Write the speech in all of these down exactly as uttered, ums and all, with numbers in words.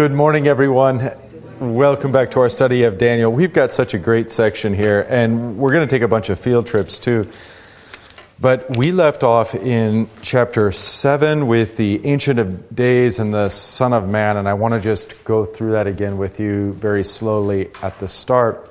Good morning, everyone. Welcome back to our study of Daniel. We've got such a great section here, and we're going to take a bunch of field trips too. But we left off in chapter seven with the Ancient of Days and the Son of Man, and I want to just go through that again with you very slowly at the start.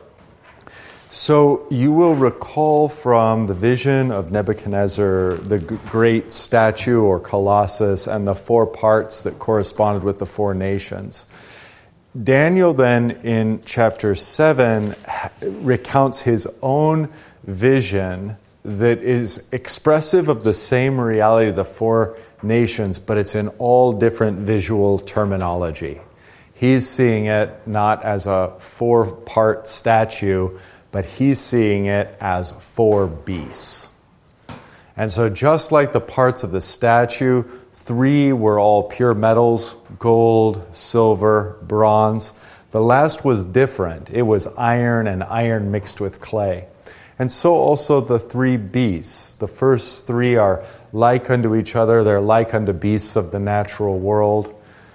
So you will recall from the vision of Nebuchadnezzar the g- great statue or colossus and the four parts that corresponded with the four nations. Daniel then in chapter seven recounts his own vision that is expressive of the same reality of the four nations, but it's in all different visual terminology. He's seeing it not as a four-part statue, but he's seeing it as four beasts. And so just like the parts of the statue, three were all pure metals, gold, silver, bronze. The last was different. It was iron and iron mixed with clay. And so also the three beasts. The first three are like unto each other. They're like unto beasts of the natural world.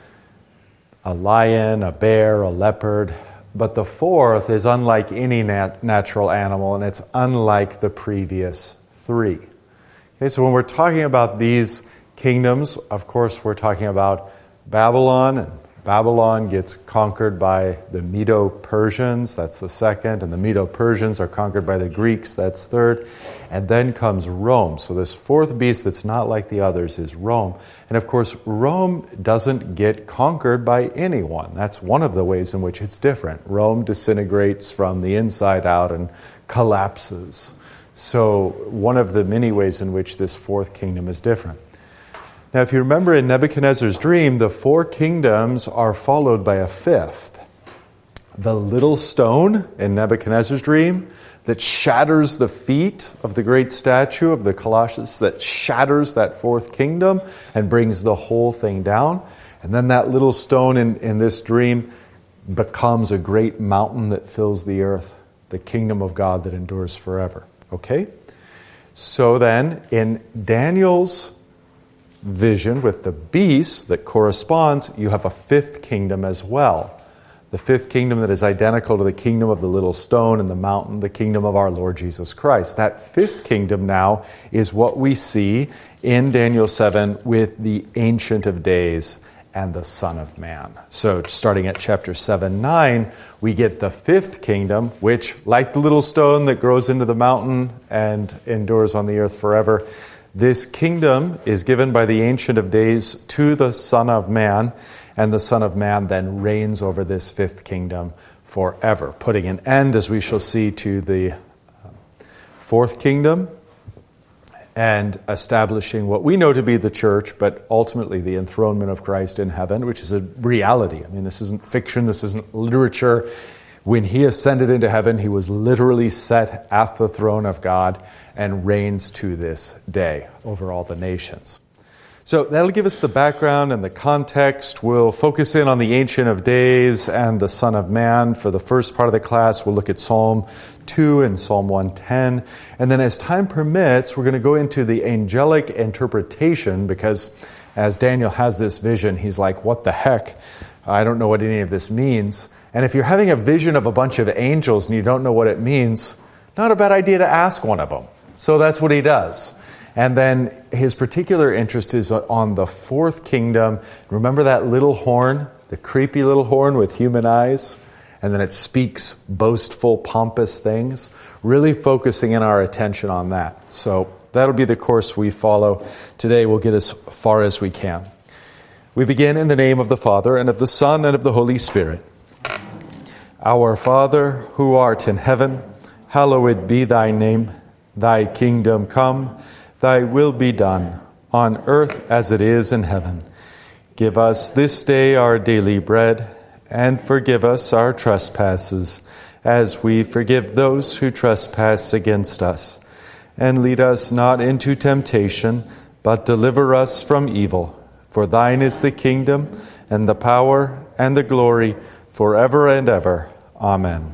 A lion, a bear, a leopard. But the fourth is unlike any nat- natural animal, and it's unlike the previous three. Okay, so when we're talking about these kingdoms, of course, we're talking about Babylon. And Babylon gets conquered by the Medo-Persians. That's the second. And the Medo-Persians are conquered by the Greeks. That's third. And then comes Rome. So this fourth beast that's not like the others is Rome. And of course, Rome doesn't get conquered by anyone. That's one of the ways in which it's different. Rome disintegrates from the inside out and collapses. So one of the many ways in which this fourth kingdom is different. Now, if you remember in Nebuchadnezzar's dream, the four kingdoms are followed by a fifth. The little stone in Nebuchadnezzar's dream that shatters the feet of the great statue of the Colossus, that shatters that fourth kingdom and brings the whole thing down. And then that little stone in, in this dream becomes a great mountain that fills the earth, the kingdom of God that endures forever. Okay? So then, in Daniel's vision with the beast that corresponds, you have a fifth kingdom as well. The fifth kingdom that is identical to the kingdom of the little stone and the mountain, the kingdom of our Lord Jesus Christ. That fifth kingdom now is what we see in Daniel seven with the Ancient of Days and the Son of Man. So starting at chapter seven, nine, we get the fifth kingdom, which, like the little stone that grows into the mountain and endures on the earth forever, this kingdom is given by the Ancient of Days to the Son of Man, and the Son of Man then reigns over this fifth kingdom forever, putting an end, as we shall see, to the fourth kingdom and establishing what we know to be the church, but ultimately the enthronement of Christ in heaven, which is a reality. I mean, this isn't fiction, this isn't literature. When he ascended into heaven, he was literally set at the throne of God and reigns to this day over all the nations. So that'll give us the background and the context. We'll focus in on the Ancient of Days and the Son of Man. For the first part of the class, we'll look at Psalm two and Psalm one ten. And then as time permits, we're going to go into the angelic interpretation, because as Daniel has this vision, he's like, what the heck? I don't know what any of this means. And if you're having a vision of a bunch of angels and you don't know what it means, not a bad idea to ask one of them. So that's what he does. And then his particular interest is on the fourth kingdom. Remember that little horn, the creepy little horn with human eyes? And then it speaks boastful, pompous things. Really focusing in our attention on that. So that'll be the course we follow. Today we'll get as far as we can. We begin in the name of the Father, and of the Son, and of the Holy Spirit. Our Father, who art in heaven, hallowed be thy name. Thy kingdom come, thy will be done, on earth as it is in heaven. Give us this day our daily bread, and forgive us our trespasses, as we forgive those who trespass against us. And lead us not into temptation, but deliver us from evil. For thine is the kingdom, and the power, and the glory, forever and ever. Amen.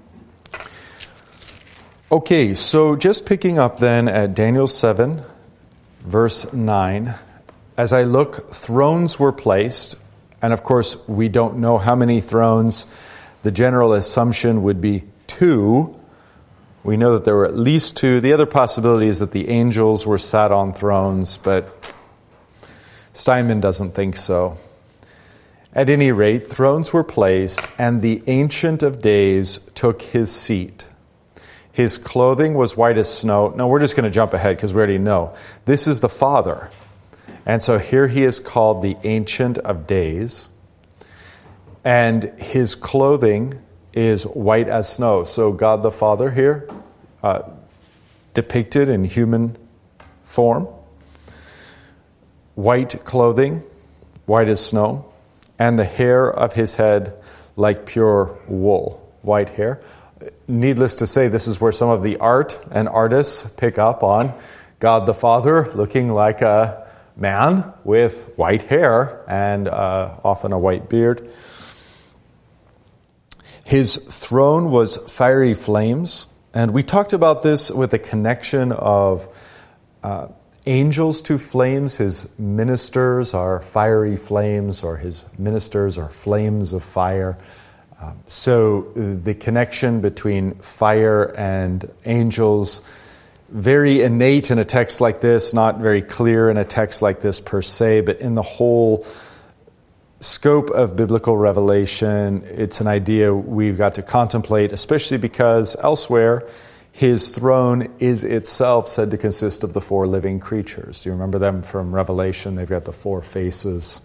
Okay, so just picking up then at Daniel seven, verse nine. As I look, thrones were placed, And of course, we don't know how many thrones. The general assumption would be two. We know that there were at least two. The other possibility is that the angels were sat on thrones, but Steinman doesn't think so. At any rate, thrones were placed, and the Ancient of Days took his seat. His clothing was white as snow. Now, we're just going to jump ahead because we already know. This is the Father. And so here he is called the Ancient of Days. And his clothing is white as snow. So God the Father here, uh, depicted in human form. White clothing, white as snow. And the hair of his head like pure wool, white hair. Needless to say, this is where some of the art and artists pick up on God the Father looking like a man with white hair and uh, often a white beard. His throne was fiery flames, and we talked about this with the connection of uh, angels to flames. His ministers are fiery flames, or his ministers are flames of fire. Um, so the connection between fire and angels, very innate in a text like this, not very clear in a text like this per se, but in the whole scope of biblical revelation, it's an idea we've got to contemplate, especially because elsewhere, his throne is itself said to consist of the four living creatures. Do you remember them from Revelation? They've got the four faces.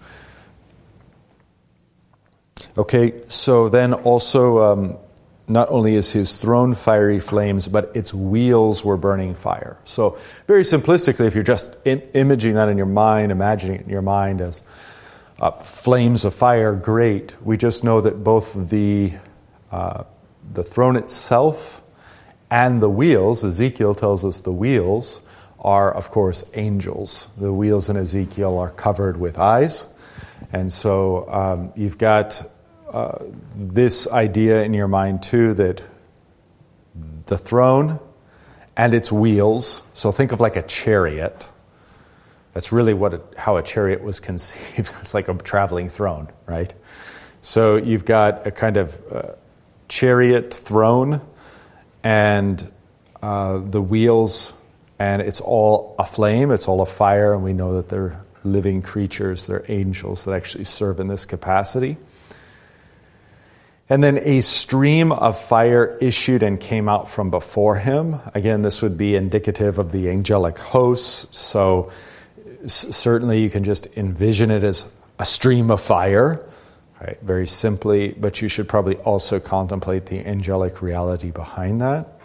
Okay, so then also, um, not only is his throne fiery flames, but its wheels were burning fire. So very simplistically, if you're just in- imaging that in your mind, imagining it in your mind as uh, flames of fire, great. We just know that both the uh, the throne itself and the wheels, Ezekiel tells us the wheels, are, of course, angels. The wheels in Ezekiel are covered with eyes. And so um, you've got uh, this idea in your mind, too, that the throne and its wheels, so think of like a chariot. That's really what it, how a chariot was conceived. It's like a traveling throne, right? So you've got a kind of uh, chariot throne, and uh, the wheels, and it's all aflame, it's all afire, and we know that they're living creatures, they're angels that actually serve in this capacity. And then a stream of fire issued and came out from before him. Again, this would be indicative of the angelic hosts, so s- certainly you can just envision it as a stream of fire. Right, very simply, but you should probably also contemplate the angelic reality behind that.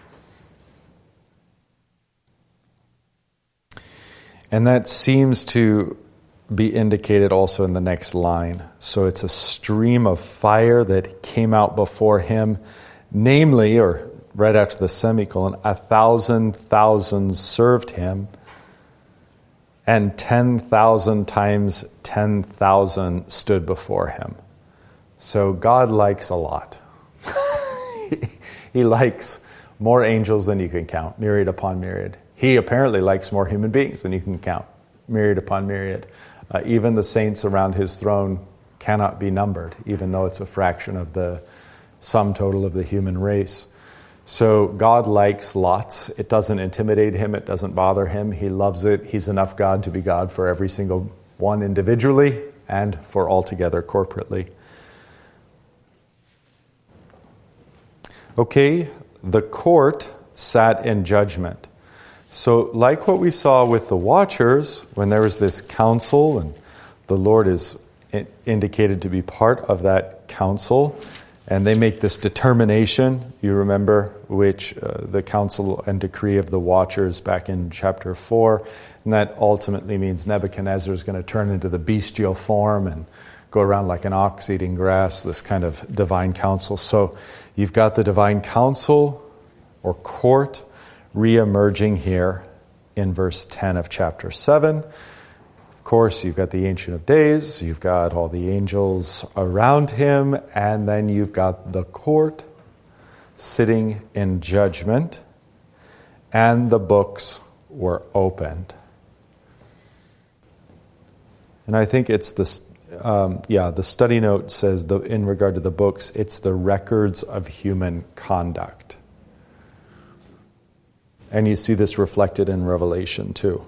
And that seems to be indicated also in the next line. So it's a stream of fire that came out before him, namely, or right after the semicolon, a thousand thousands served him, and ten thousand times ten thousand stood before him. So God likes a lot. He likes more angels than you can count, myriad upon myriad. He apparently likes more human beings than you can count, myriad upon myriad. Uh, even the saints around his throne cannot be numbered, even though it's a fraction of the sum total of the human race. So God likes lots. It doesn't intimidate him. It doesn't bother him. He loves it. He's enough God to be God for every single one individually and for all together corporately. Okay, the court sat in judgment. So like what we saw with the watchers, when there was this council, and the Lord is indicated to be part of that council, and they make this determination, you remember, which uh, the council and decree of the watchers back in chapter four, and that ultimately means Nebuchadnezzar is going to turn into the bestial form and go around like an ox eating grass, this kind of divine council. So you've got the divine council or court re-emerging here in verse ten of chapter seven. Of course, you've got the Ancient of Days, you've got all the angels around him, and then you've got the court sitting in judgment, and the books were opened. And I think it's this, um, yeah, the study note says, the, in regard to the books, it's the records of human conduct. And you see this reflected in Revelation too.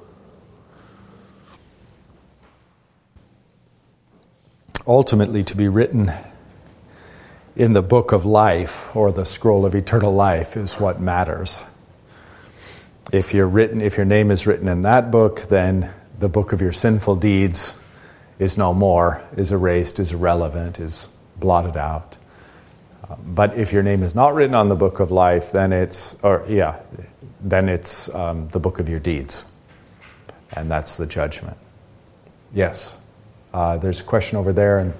Ultimately, to be written in the book of life or the scroll of eternal life is what matters. If you're written, if your name is written in that book, then the book of your sinful deeds is no more, is erased, is irrelevant, is blotted out. Um, but if your name is not written on the book of life, then it's, or yeah, then it's um, the book of your deeds, and that's the judgment. Yes, uh, there's a question over there, and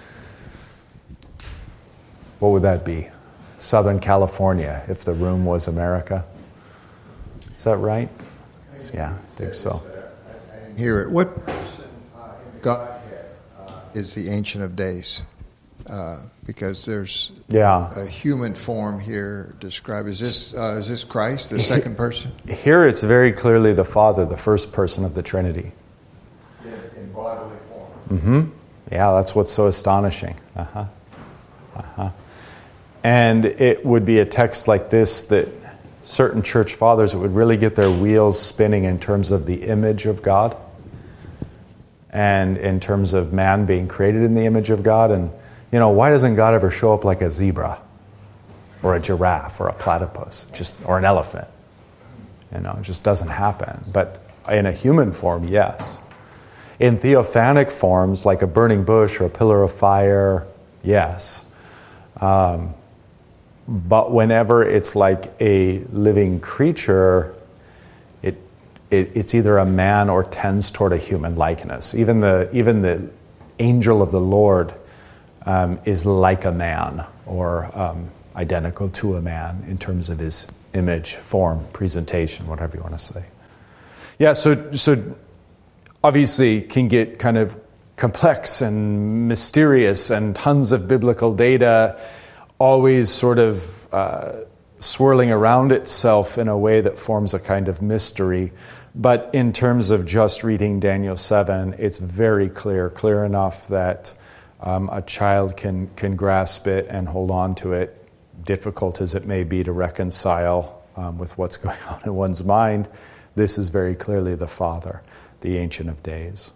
what would that be? Southern California, if the room was America. Is that right? Yeah, I think so. I didn't hear it. What God is the Ancient of Days? Uh, because there's yeah. a human form here described. Is this uh, is this Christ, the second person? Here it's very clearly the Father, the first person of the Trinity. In, in bodily form. Mm-hmm. Yeah, that's what's so astonishing. Uh-huh. Uh-huh. And it would be a text like this that certain church fathers would really get their wheels spinning in terms of the image of God and in terms of man being created in the image of God. And, you know, why doesn't God ever show up like a zebra or a giraffe or a platypus, just or an elephant? You know, it just doesn't happen. But in a human form, yes. In theophanic forms, like a burning bush or a pillar of fire, yes. Um, But whenever it's like a living creature, it, it it's either a man or tends toward a human likeness. Even the even the angel of the Lord um, is like a man or um, identical to a man in terms of his image, form, presentation, whatever you want to say. Yeah, so so obviously can get kind of complex and mysterious, and tons of biblical data always sort of uh, swirling around itself in a way that forms a kind of mystery. But in terms of just reading Daniel seven, it's very clear, clear enough that um, a child can, can grasp it and hold on to it, difficult as it may be to reconcile um, with what's going on in one's mind. This is very clearly the Father, the Ancient of Days.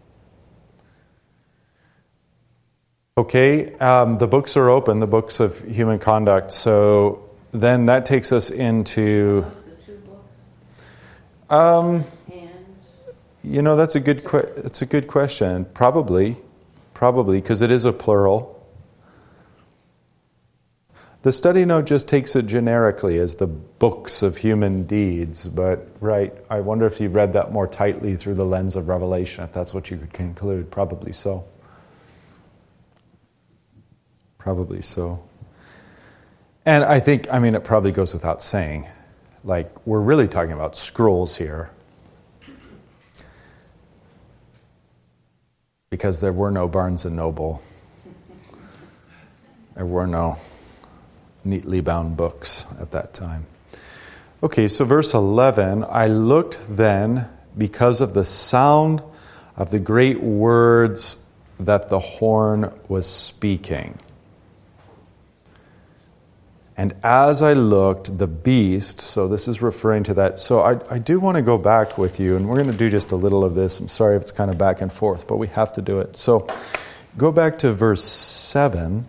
Okay, um, the books are open, the books of human conduct. So then that takes us into... The two books? Um, and? You know, that's a good que- that's a good question. Probably, probably, because it is a plural. The study note just takes it generically as the books of human deeds. But, right, I wonder if you read that more tightly through the lens of Revelation, if that's what you could conclude. Probably so. Probably so. And I think, I mean, it probably goes without saying, like, we're really talking about scrolls here. Because there were no Barnes and Noble. There were no neatly bound books at that time. Okay, so verse eleven, I looked then because of the sound of the great words that the horn was speaking. And as I looked, the beast, so this is referring to that. So I, I do want to go back with you, and we're going to do just a little of this. I'm sorry if it's kind of back and forth, but we have to do it. So go back to verse seven.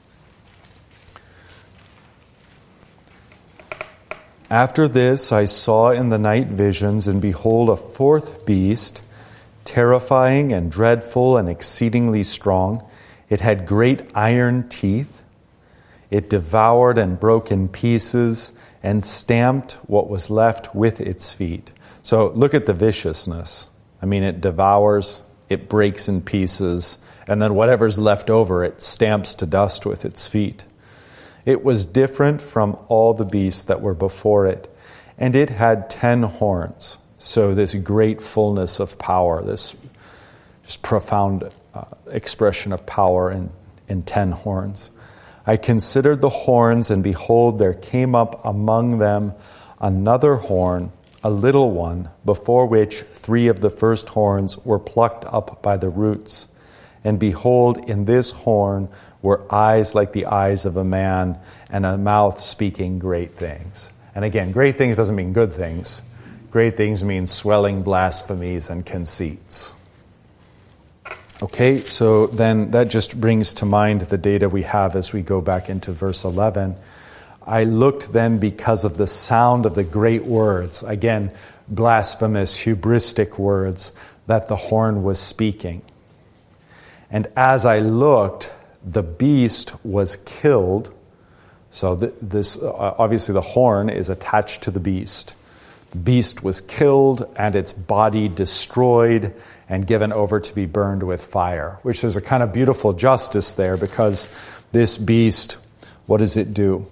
After this, I saw in the night visions, and behold, a fourth beast, terrifying and dreadful and exceedingly strong. It had great iron teeth. It devoured and broke in pieces and stamped what was left with its feet. So look at the viciousness. I mean, it devours, it breaks in pieces, and then whatever's left over, it stamps to dust with its feet. It was different from all the beasts that were before it, and it had ten horns. So this great fullness of power, this just profound uh, expression of power in, in ten horns. I considered the horns, and behold, there came up among them another horn, a little one, before which three of the first horns were plucked up by the roots. And behold, in this horn were eyes like the eyes of a man, and a mouth speaking great things. And again, great things doesn't mean good things. Great things mean swelling blasphemies and conceits. Okay, so then that just brings to mind the data we have as we go back into verse eleven. I looked then because of the sound of the great words, again, blasphemous, hubristic words that the horn was speaking. And as I looked, the beast was killed. So th- this uh, obviously the horn is attached to the beast. The beast was killed and its body destroyed and given over to be burned with fire, which is a kind of beautiful justice there, because this beast, what does it do?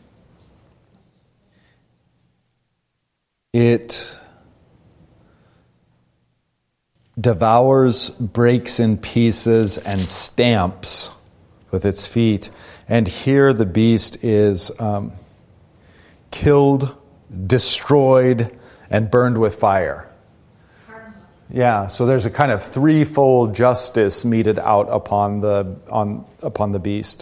It devours, breaks in pieces, and stamps with its feet. And here the beast is um, killed, destroyed, and burned with fire. Yeah, so there's a kind of threefold justice meted out upon the on upon the beast.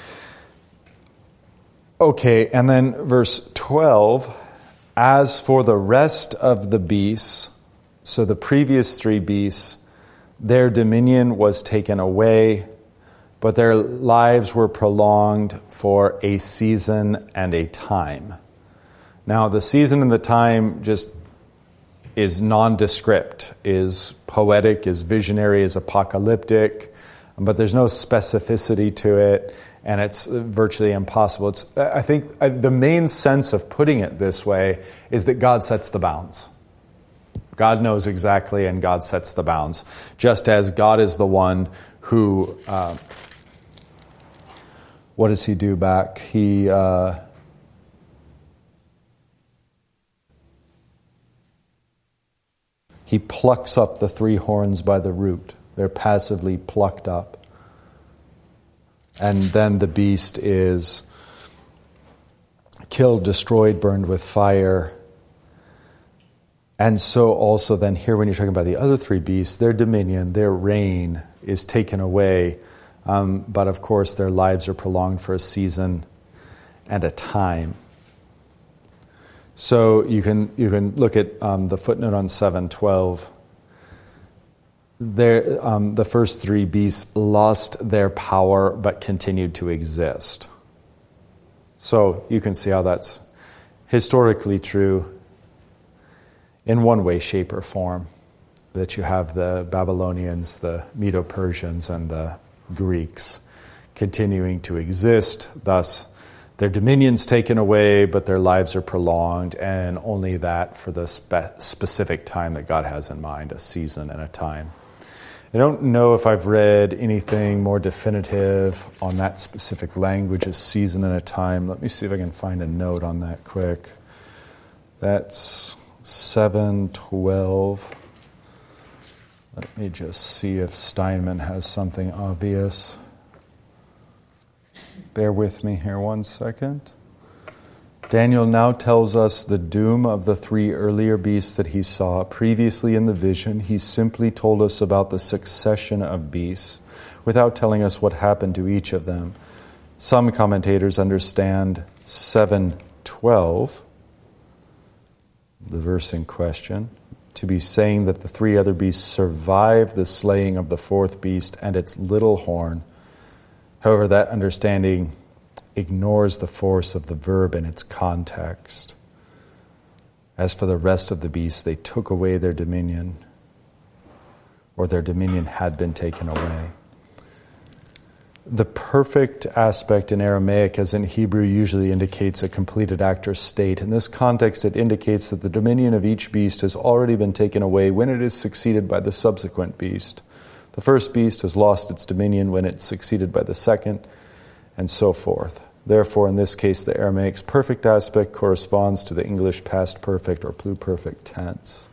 Okay, and then verse twelve, as for the rest of the beasts, so the previous three beasts, their dominion was taken away, but their lives were prolonged for a season and a time. Now, the season and the time just is nondescript, is poetic, is visionary, is apocalyptic, but there's no specificity to it, and it's virtually impossible. It's, I think the main sense of putting it this way is that God sets the bounds. God knows exactly, and God sets the bounds. Just as God is the one who, uh, what does he do back? He... Uh, He plucks up the three horns by the root. They're passively plucked up. And then the beast is killed, destroyed, burned with fire. And so also then here when you're talking about the other three beasts, their dominion, their reign is taken away. Um, but of course their lives are prolonged for a season and a time. So you can you can look at um, the footnote on seven twelve. There, um, the first three beasts lost their power but continued to exist. So you can see how that's historically true in one way, shape, or form. That you have the Babylonians, the Medo-Persians, and the Greeks continuing to exist, thus their dominion's taken away, but their lives are prolonged, and only that for the spe- specific time that God has in mind, a season and a time. I don't know if I've read anything more definitive on that specific language, a season and a time. Let me see if I can find a note on that quick. That's seven twelve. Let me just see if Steinman has something obvious. Bear with me here one second. Daniel now tells us the doom of the three earlier beasts that he saw. Previously in the vision, he simply told us about the succession of beasts without telling us what happened to each of them. Some commentators understand seven twelve, the verse in question, to be saying that the three other beasts survived the slaying of the fourth beast and its little horn. However, that understanding ignores the force of the verb in its context. As for the rest of the beasts, they took away their dominion, or their dominion had been taken away. The perfect aspect in Aramaic, as in Hebrew, usually indicates a completed act or state. In this context, it indicates that the dominion of each beast has already been taken away when it is succeeded by the subsequent beast. The first beast has lost its dominion when it's succeeded by the second, and so forth. Therefore, in this case, the Aramaic's perfect aspect corresponds to the English past perfect or pluperfect tense.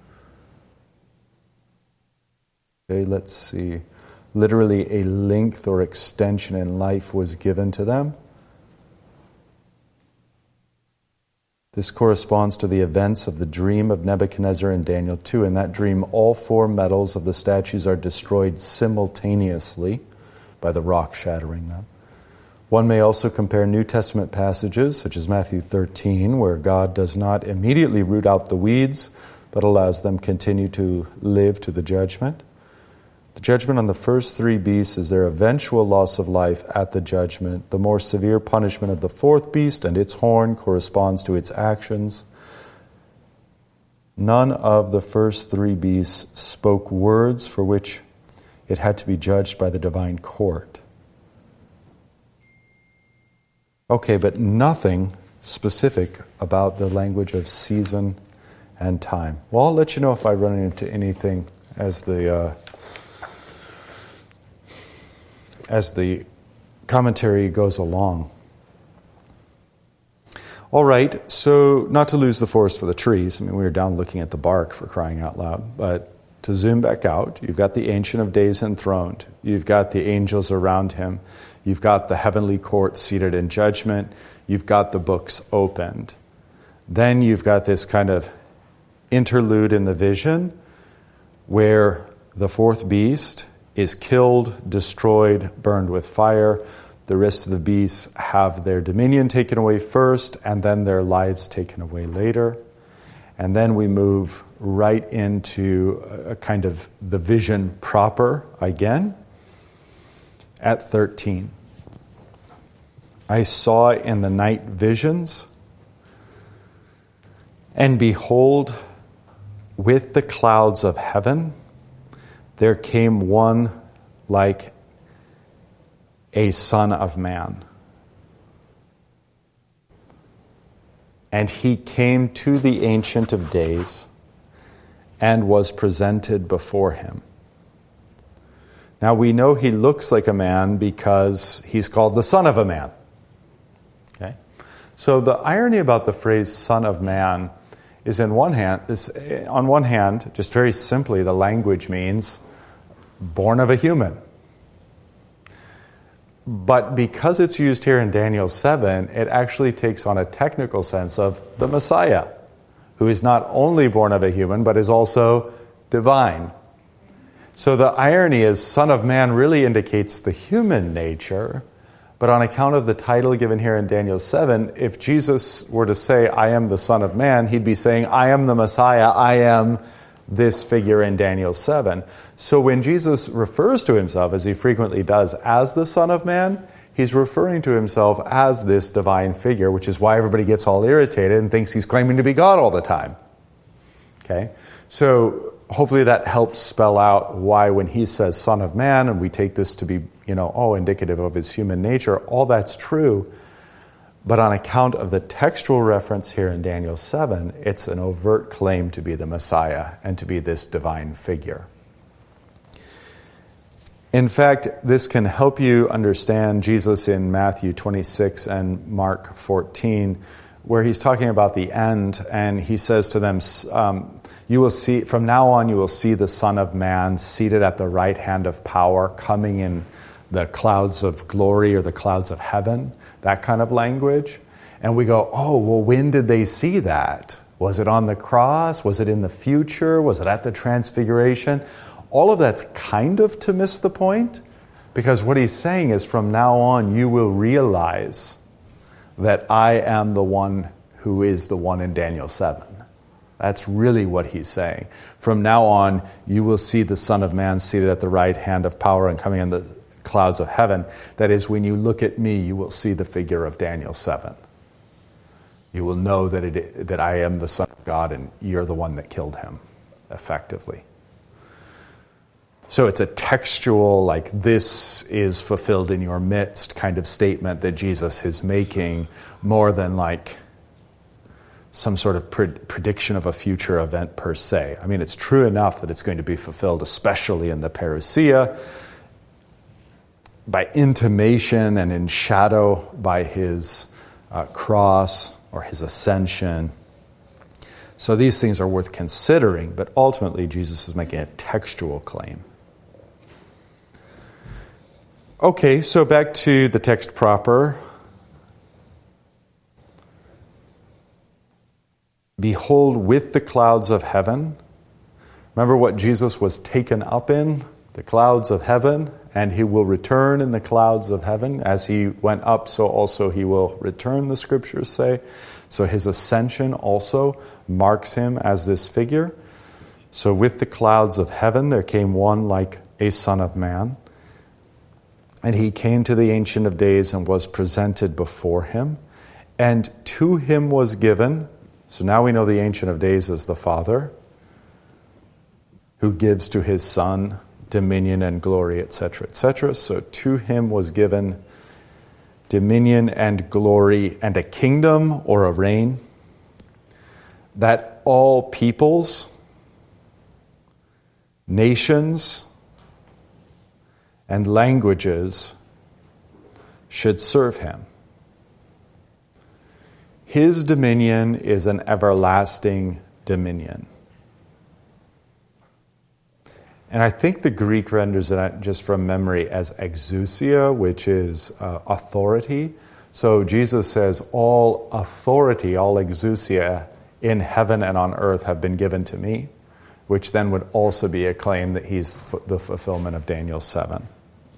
Okay, let's see. Literally, a length or extension in life was given to them. This corresponds to the events of the dream of Nebuchadnezzar in Daniel two. In that dream, all four metals of the statues are destroyed simultaneously by the rock shattering them. One may also compare New Testament passages, such as Matthew thirteen, where God does not immediately root out the weeds, but allows them continue to live to the judgment. The judgment on the first three beasts is their eventual loss of life at the judgment. The more severe punishment of the fourth beast and its horn corresponds to its actions. None of the first three beasts spoke words for which it had to be judged by the divine court. Okay, but nothing specific about the language of season and time. Well, I'll let you know if I run into anything as the uh, as the commentary goes along. All right, so not to lose the forest for the trees. I mean, we were down looking at the bark, for crying out loud. But to zoom back out, you've got the Ancient of Days enthroned. You've got the angels around him. You've got the heavenly court seated in judgment. You've got the books opened. Then you've got this kind of interlude in the vision where the fourth beast is killed, destroyed, burned with fire. The rest of the beasts have their dominion taken away first, and then their lives taken away later. And then we move right into a kind of the vision proper again at thirteen. I saw in the night visions, and behold, with the clouds of heaven, there came one like a son of man. And he came to the Ancient of Days and was presented before him. Now we know he looks like a man because he's called the Son of a Man. Okay? So the irony about the phrase Son of Man is in one hand, is, on one hand, just very simply, the language means born of a human. But because it's used here in Daniel seven, it actually takes on a technical sense of the Messiah, who is not only born of a human, but is also divine. So the irony is, Son of Man really indicates the human nature, but on account of the title given here in Daniel seven, if Jesus were to say, I am the Son of Man, he'd be saying, I am the Messiah, I am this figure in Daniel seven. So when Jesus refers to himself, as he frequently does, as the Son of Man, he's referring to himself as this divine figure, which is why everybody gets all irritated and thinks he's claiming to be God all the time. Okay? So hopefully that helps spell out why when he says Son of Man, and we take this to be, you know, oh, indicative of his human nature, all that's true. But on account of the textual reference here in Daniel seven, it's an overt claim to be the Messiah and to be this divine figure. In fact, this can help you understand Jesus in Matthew twenty-six and Mark fourteen, where he's talking about the end, and he says to them, um, you will see, from now on you will see the Son of Man seated at the right hand of power, coming in the clouds of glory or the clouds of heaven, that kind of language. And we go, oh, well, when did they see that? Was it on the cross? Was it in the future? Was it at the transfiguration? All of that's kind of to miss the point, because what he's saying is from now on you will realize that I am the one who is the one in Daniel seven. That's really what he's saying. From now on, you will see the Son of Man seated at the right hand of power and coming in the clouds of heaven. That is, when you look at me, you will see the figure of Daniel seven. You will know that it, that I am the Son of God and you're the one that killed him, effectively. So it's a textual, like, this is fulfilled in your midst kind of statement that Jesus is making, more than like some sort of pred- prediction of a future event per se. I mean, it's true enough that it's going to be fulfilled, especially in the parousia, by intimation and in shadow by his uh, cross or his ascension. So these things are worth considering, but ultimately Jesus is making a textual claim. Okay, so back to the text proper. Behold, with the clouds of heaven. Remember what Jesus was taken up in? The clouds of heaven. And he will return in the clouds of heaven. As he went up, so also he will return, the scriptures say. So his ascension also marks him as this figure. So with the clouds of heaven there came one like a son of man. And he came to the Ancient of Days and was presented before him. And to him was given, so now we know the Ancient of Days is the Father, who gives to his Son dominion and glory, et cetera, et cetera. So to him was given dominion and glory and a kingdom or a reign, that all peoples, nations, and languages should serve him. His dominion is an everlasting dominion. And I think the Greek renders it, just from memory, as exousia, which is uh, authority. So Jesus says, all authority, all exousia in heaven and on earth have been given to me, which then would also be a claim that he's f- the fulfillment of Daniel seven.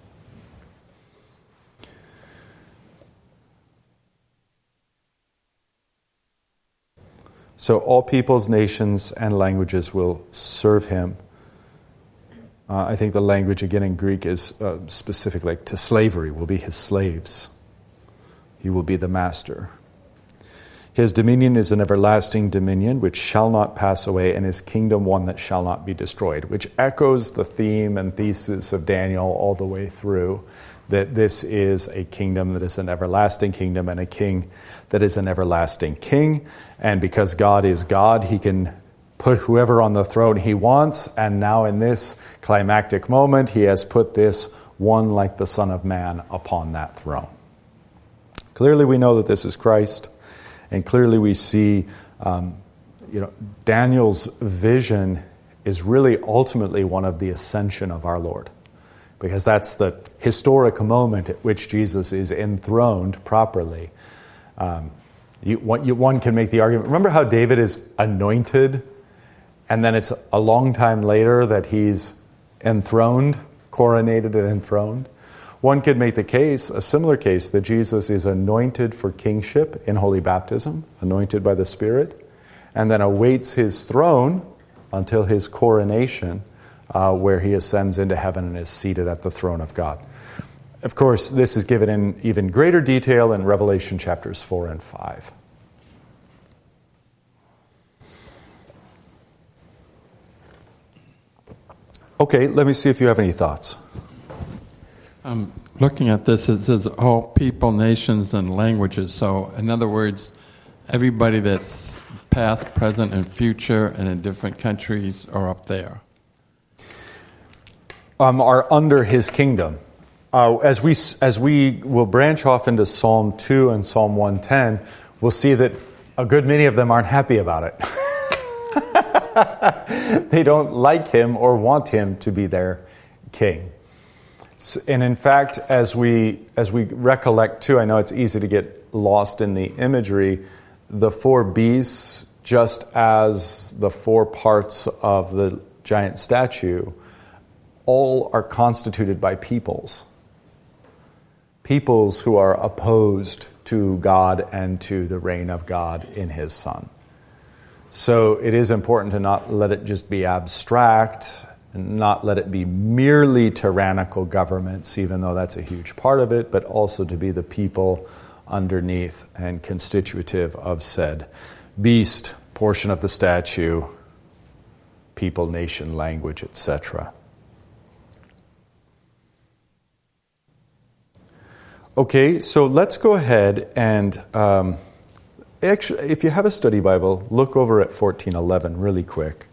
So all peoples, nations, and languages will serve him. Uh, I think the language again in Greek is uh, specific, like to slavery, will be his slaves. He will be the master. His dominion is an everlasting dominion which shall not pass away, and his kingdom one that shall not be destroyed, which echoes the theme and thesis of Daniel all the way through, that this is a kingdom that is an everlasting kingdom and a king that is an everlasting king. And because God is God, he can put whoever on the throne he wants, and now in this climactic moment, he has put this one like the Son of Man upon that throne. Clearly we know that this is Christ, and clearly we see, um, you know, Daniel's vision is really ultimately one of the ascension of our Lord, because that's the historic moment at which Jesus is enthroned properly. Um, you, one, you, one can make the argument, remember how David is anointed, and then it's a long time later that he's enthroned, coronated and enthroned? One could make the case, a similar case, that Jesus is anointed for kingship in holy baptism, anointed by the Spirit, and then awaits his throne until his coronation, uh, where he ascends into heaven and is seated at the throne of God. Of course, this is given in even greater detail in Revelation chapters four and five. Okay, let me see if you have any thoughts. Um, looking at this, it says all people, nations, and languages. So, in other words, everybody that's past, present, and future, and in different countries are up there. Um, are under his kingdom. Uh, as we as we will branch off into Psalm two and Psalm one ten, we'll see that a good many of them aren't happy about it. They don't like him or want him to be their king. So, and in fact, as we as we recollect too, I know it's easy to get lost in the imagery, the four beasts, just as the four parts of the giant statue, all are constituted by peoples. Peoples who are opposed to God and to the reign of God in his Son. So it is important to not let it just be abstract, and not let it be merely tyrannical governments, even though that's a huge part of it, but also to be the people underneath and constitutive of said beast, portion of the statue, people, nation, language, et cetera. Okay, so let's go ahead and... Um, Actually, if you have a study Bible, look over at fourteen eleven really quick.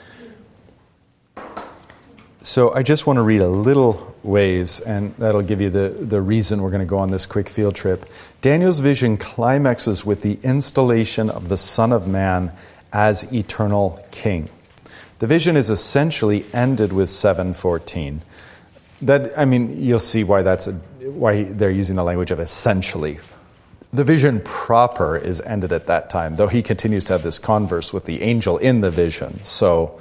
So I just want to read a little ways, and that'll give you the, the reason we're going to go on this quick field trip. Daniel's vision climaxes with the installation of the Son of Man as eternal king. The vision is essentially ended with seven fourteen. That, I mean, you'll see why that's a, why they're using the language of essentially. The vision proper is ended at that time, though he continues to have this converse with the angel in the vision. So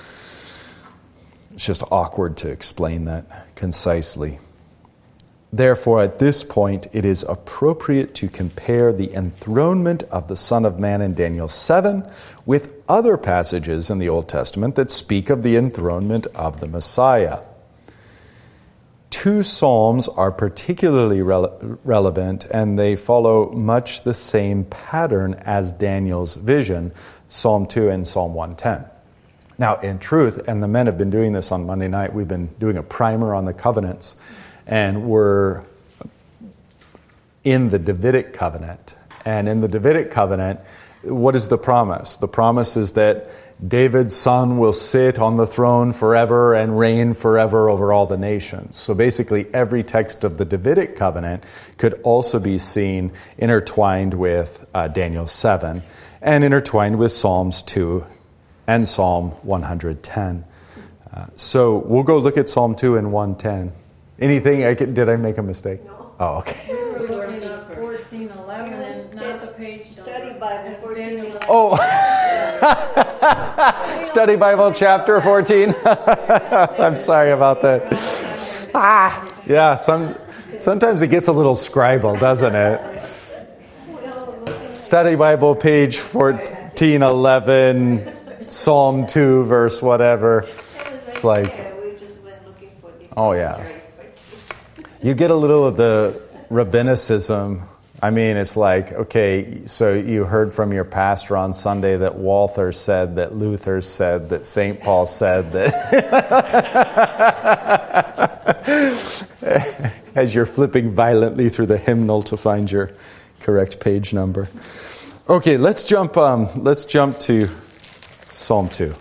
it's just awkward to explain that concisely. Therefore, at this point, it is appropriate to compare the enthronement of the Son of Man in Daniel seven with other passages in the Old Testament that speak of the enthronement of the Messiah. Two psalms are particularly rele- relevant, and they follow much the same pattern as Daniel's vision, Psalm two and Psalm one ten. Now, in truth, and the men have been doing this on Monday night, we've been doing a primer on the covenants, and we're in the Davidic covenant. And in the Davidic covenant, what is the promise? The promise is that David's son will sit on the throne forever and reign forever over all the nations. So basically, every text of the Davidic covenant could also be seen intertwined with uh, Daniel seven and intertwined with Psalms two and Psalm one ten. Uh, so we'll go look at Psalm two and one ten. Anything? I can, did I make a mistake? No. Oh, okay. We're looking at fourteen eleven and not the page Study Bible fourteen eleven. Oh, Study Bible chapter fourteen. I'm sorry about that. Ah, yeah. Some sometimes it gets a little scribble, doesn't it? Study Bible page fourteen eleven, Psalm two, verse whatever. It's like, We just went looking for the oh yeah. You get a little of the rabbinicism. I mean, it's like, okay, so you heard from your pastor on Sunday that Walther said, that Luther said, that Saint Paul said, that as you're flipping violently through the hymnal to find your correct page number. Okay, let's jump. Um, let's jump to Psalm two.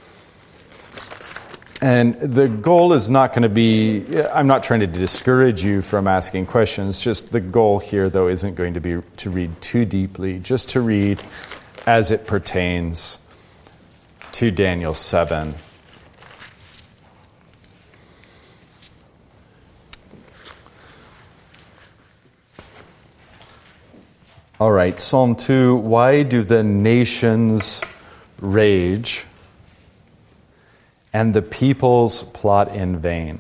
And the goal is not going to be, I'm not trying to discourage you from asking questions, just the goal here, though, isn't going to be to read too deeply, just to read as it pertains to Daniel seven. All right, Psalm two, why do the nations rage and the peoples plot in vain?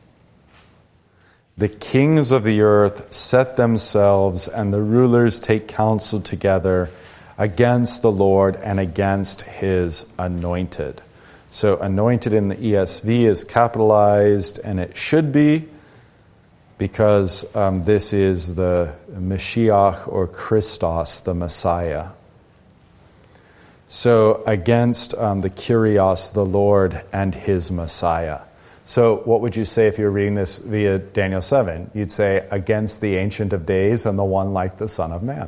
The kings of the earth set themselves, and the rulers take counsel together against the Lord and against his anointed. So anointed in the E S V is capitalized, and it should be, because um, this is the Mashiach or Christos, the Messiah. So against um, the Kyrios, the Lord, and his Messiah. So what would you say if you were reading this via Daniel seven? You'd say, against the Ancient of Days and the one like the Son of Man.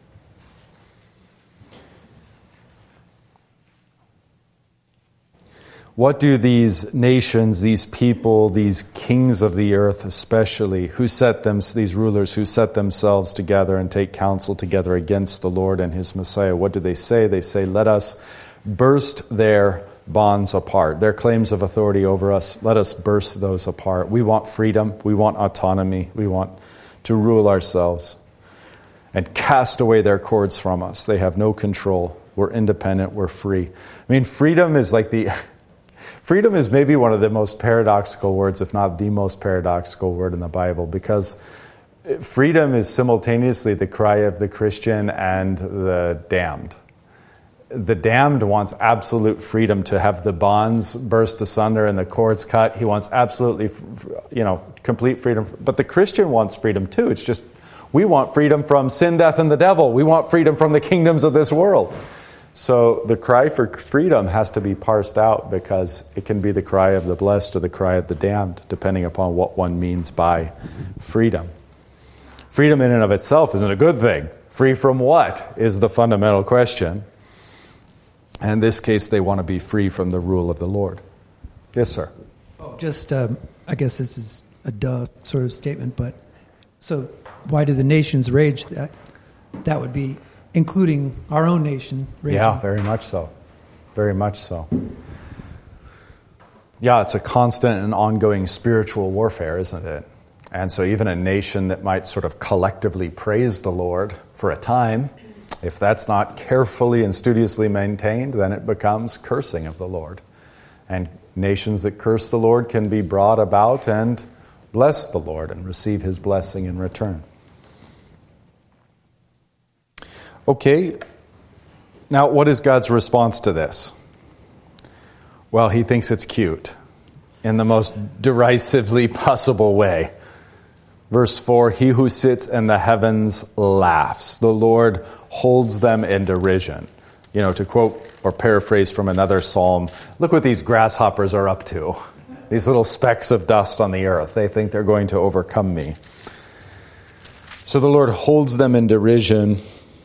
What do these nations, these people, these kings of the earth especially, who set them, these rulers who set themselves together and take counsel together against the Lord and his Messiah, what do they say? They say, let us burst their bonds apart. Their claims of authority over us, let us burst those apart. We want freedom. We want autonomy. We want to rule ourselves. And cast away their cords from us. They have no control. We're independent. We're free. I mean, freedom is like the... Freedom is maybe one of the most paradoxical words, if not the most paradoxical word in the Bible, because freedom is simultaneously the cry of the Christian and the damned. The damned wants absolute freedom to have the bonds burst asunder and the cords cut. He wants absolutely, you know, complete freedom. But the Christian wants freedom too. It's just, we want freedom from sin, death, and the devil. We want freedom from the kingdoms of this world. So the cry for freedom has to be parsed out, because it can be the cry of the blessed or the cry of the damned, depending upon what one means by freedom. Freedom in and of itself isn't a good thing. Free from what is the fundamental question. And in this case, they want to be free from the rule of the Lord. Yes, sir. Oh, just, um, I guess this is a duh sort of statement, but so why do the nations rage? That that would be including our own nation raging. Yeah, very much so. Very much so. Yeah, it's a constant and ongoing spiritual warfare, isn't it? And so even a nation that might sort of collectively praise the Lord for a time, if that's not carefully and studiously maintained, then it becomes cursing of the Lord. And nations that curse the Lord can be brought about and bless the Lord and receive his blessing in return. Okay, now what is God's response to this? Well, he thinks it's cute in the most derisively possible way. Verse four, he who sits in the heavens laughs. The Lord holds them in derision. You know, to quote or paraphrase from another psalm, look what these grasshoppers are up to. These little specks of dust on the earth. They think they're going to overcome me. So the Lord holds them in derision.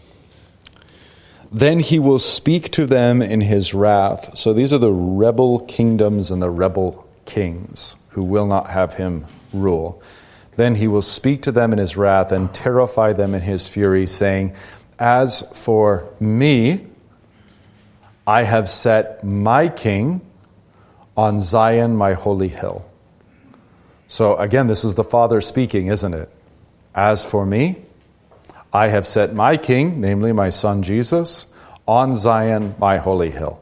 Then he will speak to them in his wrath. So these are the rebel kingdoms and the rebel kings who will not have him rule. Then he will speak to them in his wrath and terrify them in his fury, saying, as for me, I have set my king on Zion, my holy hill. So again, this is the Father speaking, isn't it? As for me, I have set my king, namely my son Jesus, on Zion, my holy hill.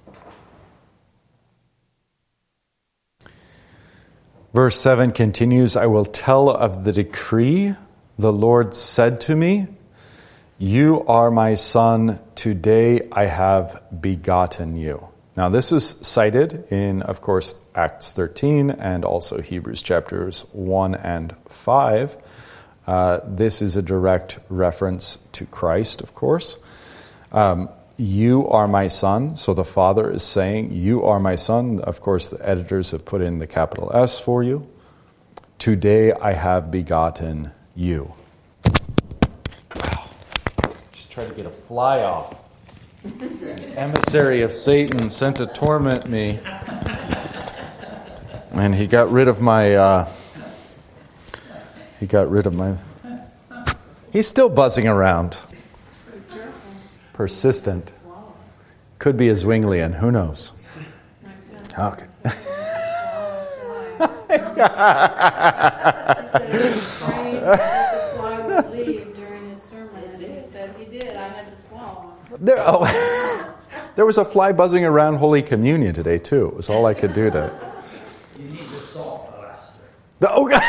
Verse seven continues, I will tell of the decree. The Lord said to me, you are my son, today I have begotten you. Now this is cited in, of course, Acts thirteen and also Hebrews chapters one and five. Uh, this is a direct reference to Christ, of course. Um, you are my son. So the Father is saying, you are my son. Of course, the editors have put in the capital S for you. Today I have begotten you. Wow. Just try to get a fly off. Emissary of Satan sent to torment me. And he got rid of my... Uh, He got rid of my... He's still buzzing around. Persistent. Could be a Zwinglian. Who knows? Okay. There, oh, there was a fly buzzing around Holy Communion today, too. It was all I could do to... You need the salt, Lester. The, oh, God.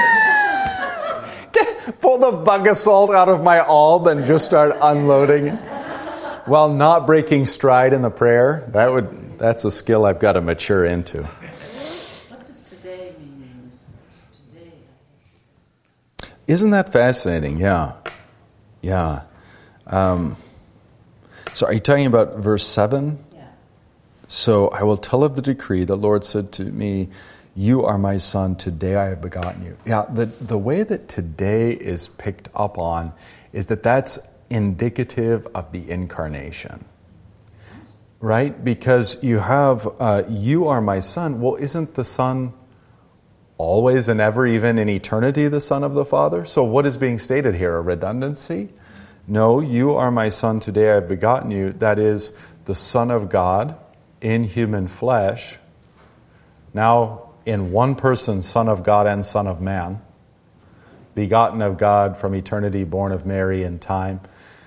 Pull the bug of salt out of my alb and just start unloading while not breaking stride in the prayer. That would that's a skill I've got to mature into. What does today mean in this verse? Today. Isn't that fascinating? Yeah. Yeah. Um, so are you talking about verse seven? Yeah. So I will tell of the decree. The Lord said to me, you are my son, today I have begotten you. Yeah, the, the way that today is picked up on is that that's indicative of the incarnation. Right? Because you have, uh, you are my son. Well, isn't the Son always and ever, even in eternity, the Son of the Father? So what is being stated here? A redundancy? No, you are my son, today I have begotten you. That is the Son of God in human flesh, now in one person, Son of God and Son of Man, begotten of God from eternity, born of Mary in time.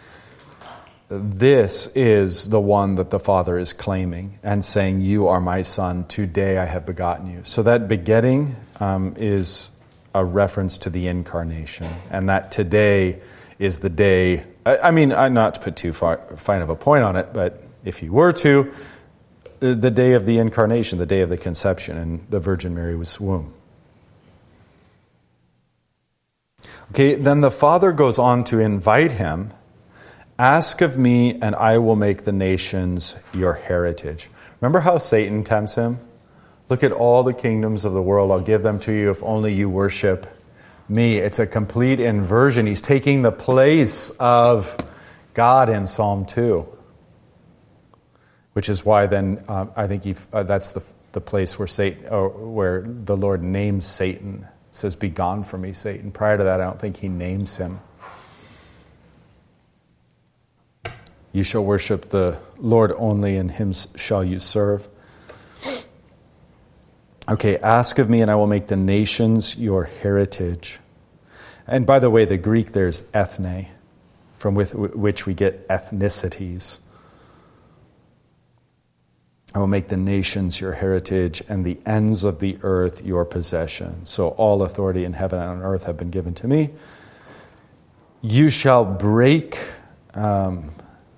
This is the one that the Father is claiming and saying, you are my son, today I have begotten you. So that begetting um, is a reference to the incarnation, and that today is the day, I, I mean, I'm not to put too far, fine of a point on it, but if you were to, the day of the incarnation, the day of the conception in the Virgin Mary's womb. Okay, then the Father goes on to invite him, ask of me and I will make the nations your heritage. Remember how Satan tempts him? Look at all the kingdoms of the world, I'll give them to you if only you worship me. It's a complete inversion. He's taking the place of God in Psalm two. Which is why then uh, I think he, uh, that's the the place where Satan, or where the Lord names Satan. It says, "Be gone from me, Satan." Prior to that, I don't think he names him. You shall worship the Lord only, and him shall you serve. Okay, ask of me and I will make the nations your heritage. And by the way, the Greek there's ethne, from with, which we get ethnicities. I will make the nations your heritage and the ends of the earth your possession. So all authority in heaven and on earth have been given to me. You shall break... Um,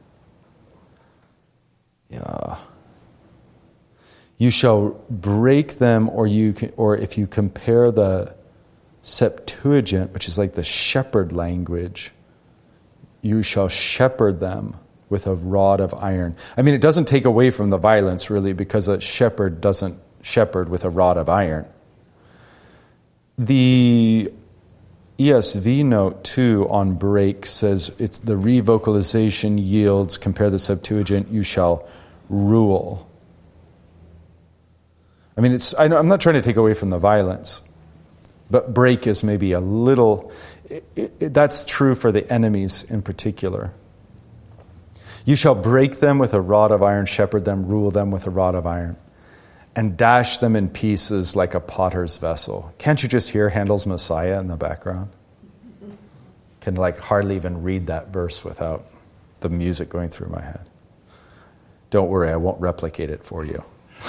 yeah... You shall break them, or you can, or if you compare the Septuagint, which is like the shepherd language, you shall shepherd them with a rod of iron. I mean, it doesn't take away from the violence, really, because a shepherd doesn't shepherd with a rod of iron. The E S V note, too, on break says it's the revocalization yields, compare the Septuagint, you shall rule. I mean, it's. I know, I'm not trying to take away from the violence, but break is maybe a little. It, it, that's true for the enemies in particular. You shall break them with a rod of iron, shepherd them, rule them with a rod of iron, and dash them in pieces like a potter's vessel. Can't you just hear Handel's Messiah in the background? Can like hardly even read that verse without the music going through my head. Don't worry, I won't replicate it for you.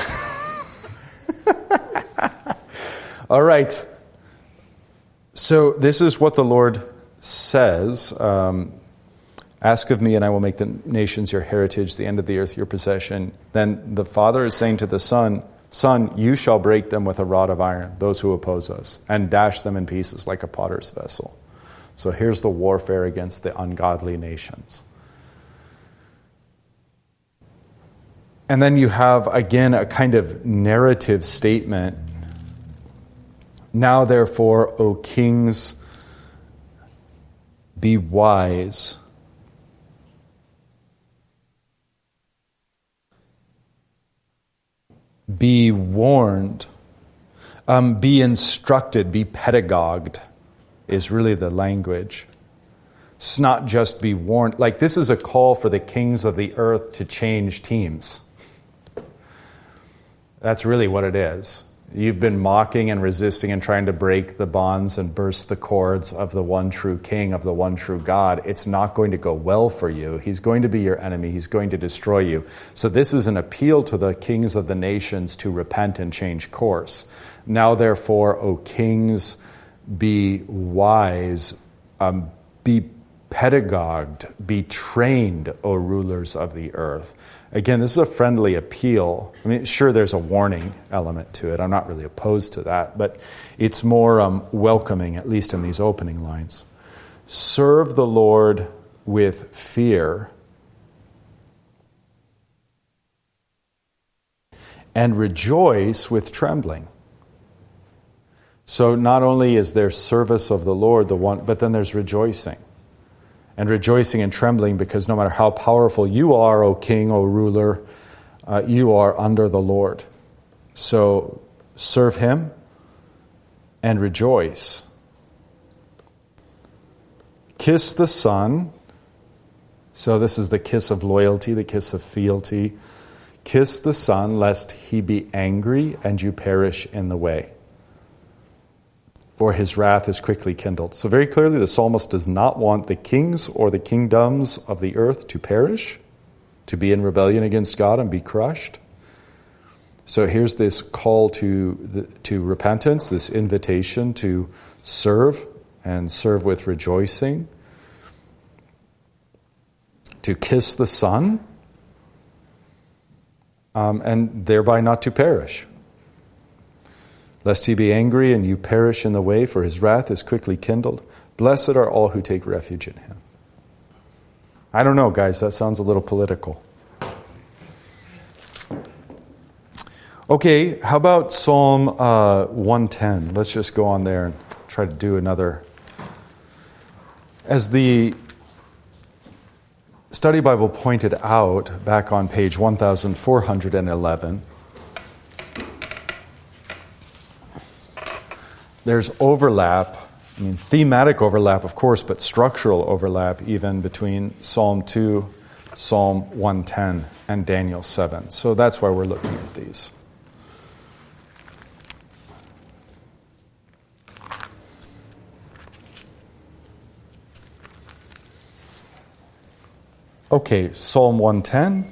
All right. So this is what the Lord says. Um, Ask of me and I will make the nations your heritage, the end of the earth your possession. Then the Father is saying to the Son, Son, you shall break them with a rod of iron, those who oppose us, and dash them in pieces like a potter's vessel. So here's the warfare against the ungodly nations. And then you have, again, a kind of narrative statement. Now, therefore, O kings, be wise. Be warned. Um, be instructed. Be pedagogued is really the language. It's not just be warned. Like, this is a call for the kings of the earth to change teams. That's really what it is. You've been mocking and resisting and trying to break the bonds and burst the cords of the one true King, of the one true God. It's not going to go well for you. He's going to be your enemy. He's going to destroy you. So this is an appeal to the kings of the nations to repent and change course. Now, therefore, O kings, be wise, um, be pedagogued, be trained, O rulers of the earth. Again, this is a friendly appeal. I mean, sure, there's a warning element to it. I'm not really opposed to that, but it's more um, welcoming, at least in these opening lines. Serve the Lord with fear and rejoice with trembling. So not only is there service of the Lord, the one, but then there's rejoicing. And rejoicing and trembling, because no matter how powerful you are, O king, O ruler, uh, you are under the Lord. So serve him and rejoice. Kiss the Son. So this is the kiss of loyalty, the kiss of fealty. Kiss the Son, lest he be angry and you perish in the way, for his wrath is quickly kindled. So very clearly, the psalmist does not want the kings or the kingdoms of the earth to perish, to be in rebellion against God and be crushed. So here's this call to the, to repentance, this invitation to serve and serve with rejoicing, to kiss the Son, um, and thereby not to perish. Lest he be angry and you perish in the way, for his wrath is quickly kindled. Blessed are all who take refuge in him. I don't know, guys, that sounds a little political. Okay, how about Psalm uh, one ten? Let's just go on there and try to do another. As the Study Bible pointed out back on page one thousand four hundred eleven, there's overlap, I mean thematic overlap of course, but structural overlap even between Psalm two, Psalm one ten, and Daniel seven. So that's why we're looking at these. Okay, Psalm one ten.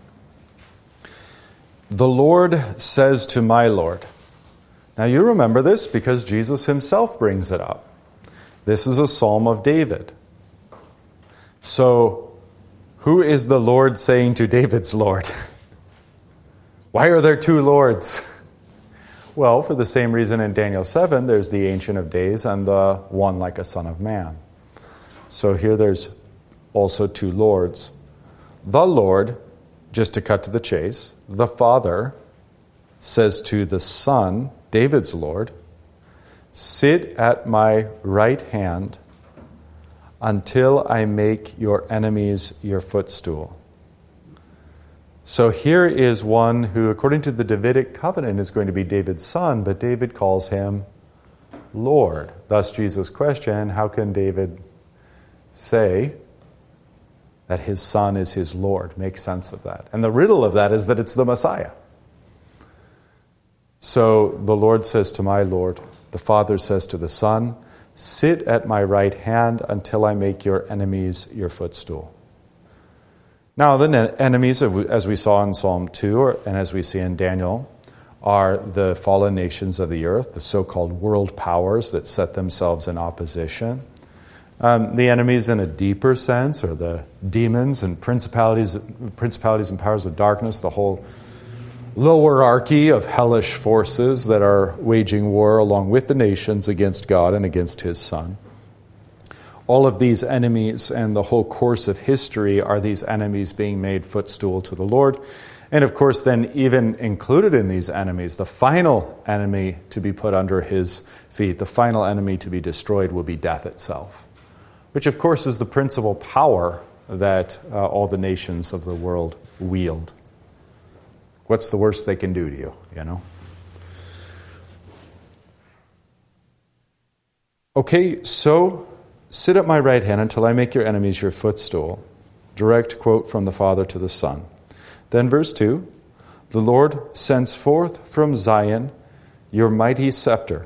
The Lord says to my Lord. Now you remember this because Jesus himself brings it up. This is a psalm of David. So, who is the Lord saying to David's Lord? Why are there two Lords? Well, for the same reason in Daniel seven, there's the Ancient of Days and the one like a Son of Man. So here there's also two Lords. The Lord, just to cut to the chase, the Father says to the Son, David's Lord, sit at my right hand until I make your enemies your footstool. So here is one who, according to the Davidic covenant, is going to be David's son, but David calls him Lord. Thus Jesus' question, how can David say that his son is his Lord? Make sense of that. And the riddle of that is that it's the Messiah. So the Lord says to my Lord, the Father says to the Son, sit at my right hand until I make your enemies your footstool. Now, the enemies, as we saw in Psalm two, and as we see in Daniel, are the fallen nations of the earth, the so-called world powers that set themselves in opposition. Um, the enemies in a deeper sense are the demons and principalities, principalities and powers of darkness, the whole lowerarchy of hellish forces that are waging war along with the nations against God and against his Son. All of these enemies and the whole course of history are these enemies being made footstool to the Lord. And of course, then even included in these enemies, the final enemy to be put under his feet, the final enemy to be destroyed will be death itself, which of course is the principal power that uh, all the nations of the world wield. What's the worst they can do to you, you know? Okay, so sit at my right hand until I make your enemies your footstool. Direct quote from the Father to the Son. Then verse two, the Lord sends forth from Zion your mighty scepter.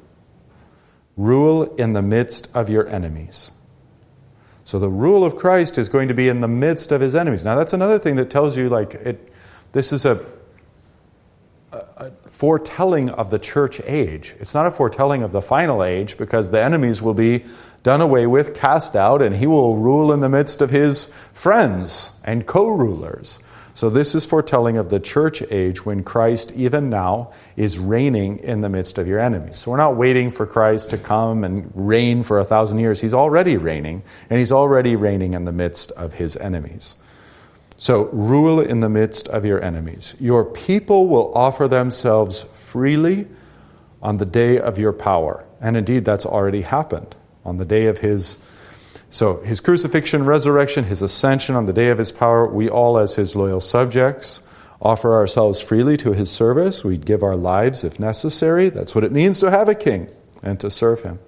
Rule in the midst of your enemies. So the rule of Christ is going to be in the midst of his enemies. Now that's another thing that tells you, like, it. This is a, a foretelling of the church age. It's not a foretelling of the final age, because the enemies will be done away with, cast out, and he will rule in the midst of his friends and co-rulers. So this is foretelling of the church age when Christ, even now, is reigning in the midst of your enemies. So we're not waiting for Christ to come and reign for a thousand years. He's already reigning, and he's already reigning in the midst of his enemies. So, rule in the midst of your enemies. Your people will offer themselves freely on the day of your power. And indeed, that's already happened. On the day of his, so his crucifixion, resurrection, his ascension, on the day of his power, we all as his loyal subjects offer ourselves freely to his service. We give our lives if necessary. That's what it means to have a king and to serve him.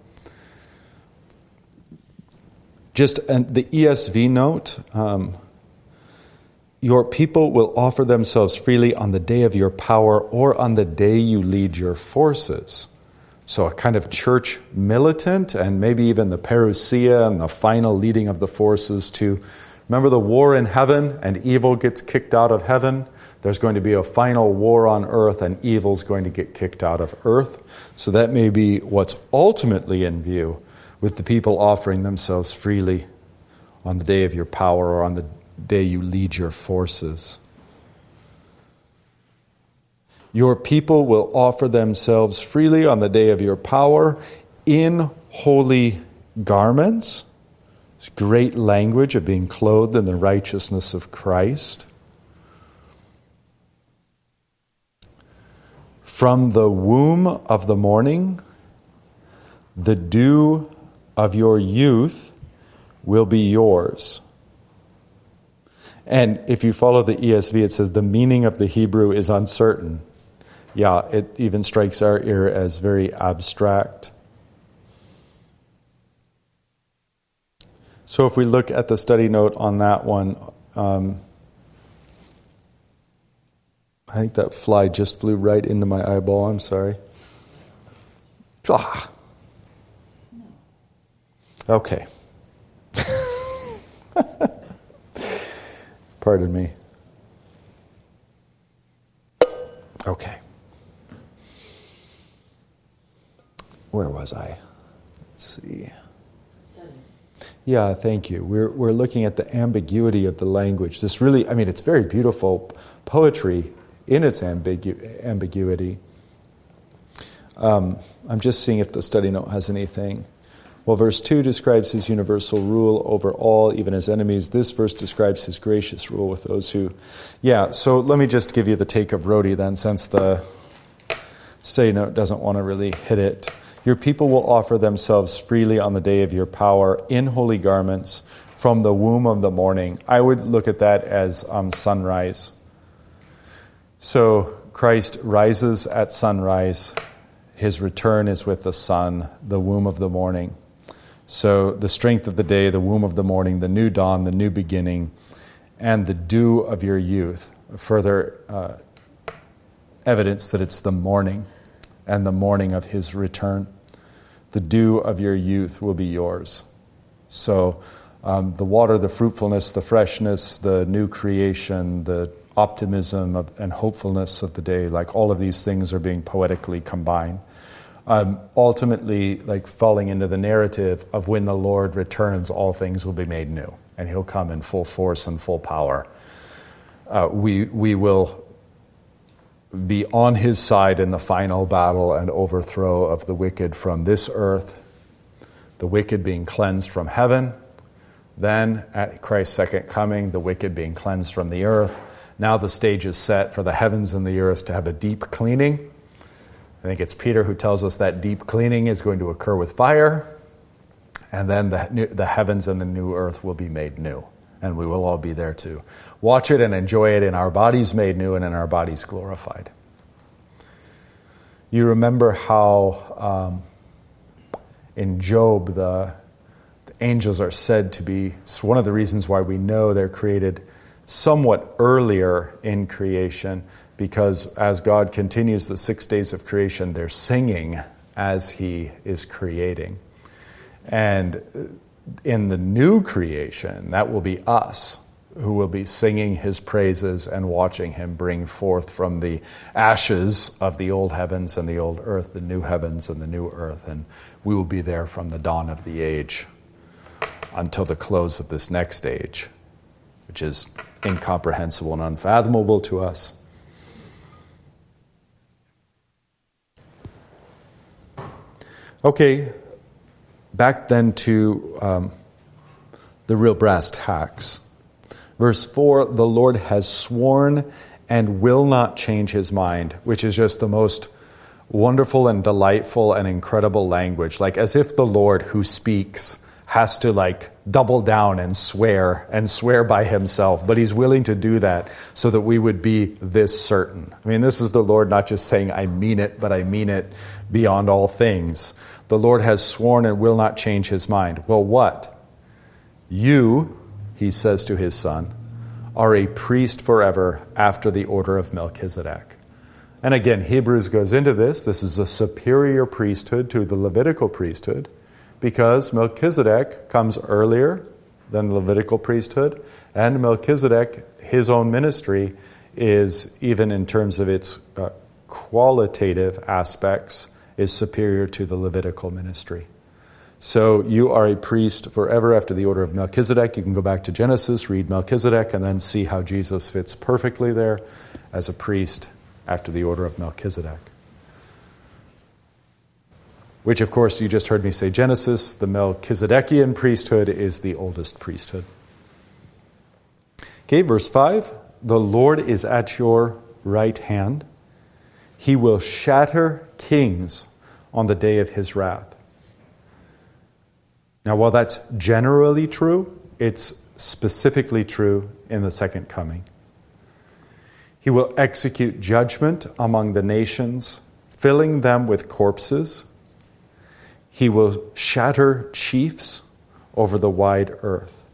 Just an, the E S V note, um, your people will offer themselves freely on the day of your power or on the day you lead your forces. So a kind of church militant, and maybe even the parousia and the final leading of the forces to, remember the war in heaven and evil gets kicked out of heaven? There's going to be a final war on earth and evil's going to get kicked out of earth. So that may be what's ultimately in view with the people offering themselves freely on the day of your power or on the day you lead your forces. Your people will offer themselves freely on the day of your power in holy garments. It's great language of being clothed in the righteousness of Christ. From the womb of the morning, the dew of your youth will be yours. And if you follow the E S V, it says the meaning of the Hebrew is uncertain. Yeah, it even strikes our ear as very abstract. So if we look at the study note on that one, um, I think that fly just flew right into my eyeball. I'm sorry. Ah. Okay. Pardon me. Okay. Where was I? Let's see. Yeah, thank you. We're we're looking at the ambiguity of the language. This really, I mean, it's very beautiful poetry in its ambigu- ambiguity. Um, I'm just seeing if the study note has anything. Well, verse two describes his universal rule over all, even his enemies. This verse describes his gracious rule with those who... Yeah, so let me just give you the take of Rhodey then, since the study note doesn't want to really hit it. Your people will offer themselves freely on the day of your power in holy garments from the womb of the morning. I would look at that as um, sunrise. So Christ rises at sunrise. His return is with the sun, the womb of the morning. So the strength of the day, the womb of the morning, the new dawn, the new beginning, and the dew of your youth. Further uh, evidence that it's the morning and the morning of his return. The dew of your youth will be yours. So um, the water, the fruitfulness, the freshness, the new creation, the optimism of, and hopefulness of the day, like all of these things are being poetically combined. Um, ultimately, like falling into the narrative of when the Lord returns, all things will be made new, and he'll come in full force and full power. Uh, we we will be on his side in the final battle and overthrow of the wicked from this earth, the wicked being cleansed from heaven. Then, at Christ's second coming, the wicked being cleansed from the earth. Now the stage is set for the heavens and the earth to have a deep cleaning. I think it's Peter who tells us that deep cleaning is going to occur with fire, and then the, new, the heavens and the new earth will be made new, and we will all be there to watch it and enjoy it in our bodies made new and in our bodies glorified. You remember how um, in Job the, the angels are said to be, it's one of the reasons why we know they're created somewhat earlier in creation, because as God continues the six days of creation, they're singing as he is creating. And in the new creation, that will be us who will be singing his praises and watching him bring forth from the ashes of the old heavens and the old earth, the new heavens and the new earth. And we will be there from the dawn of the age until the close of this next age, which is incomprehensible and unfathomable to us. Okay, back then to um, the real brass tacks. Verse four, the Lord has sworn and will not change his mind, which is just the most wonderful and delightful and incredible language. Like as if the Lord who speaks has to like double down and swear and swear by himself, but he's willing to do that so that we would be this certain. I mean, this is the Lord not just saying, I mean it, but I mean it beyond all things. The Lord has sworn and will not change his mind. Well, what? You, he says to his son, are a priest forever after the order of Melchizedek. And again, Hebrews goes into this. This is a superior priesthood to the Levitical priesthood, because Melchizedek comes earlier than the Levitical priesthood, and Melchizedek, his own ministry, is, even in terms of its uh, qualitative aspects, is superior to the Levitical ministry. So you are a priest forever after the order of Melchizedek. You can go back to Genesis, read Melchizedek, and then see how Jesus fits perfectly there as a priest after the order of Melchizedek. Which, of course, you just heard me say Genesis. The Melchizedekian priesthood is the oldest priesthood. Okay, verse five. The Lord is at your right hand. He will shatter kings on the day of his wrath. Now, while that's generally true, it's specifically true in the second coming. He will execute judgment among the nations, filling them with corpses. He will shatter chiefs over the wide earth.